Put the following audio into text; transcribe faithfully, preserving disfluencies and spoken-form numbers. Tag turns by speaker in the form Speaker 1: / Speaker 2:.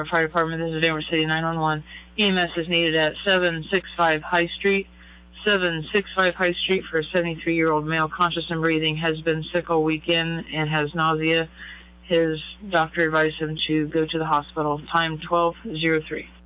Speaker 1: Fire Department, this is Denver City nine one one. E M S is needed at seven sixty-five High Street. seven sixty-five High Street for a seventy-three-year-old male, conscious and breathing, has been sick all weekend and has nausea. His doctor advised him to go to the hospital. Time twelve oh three.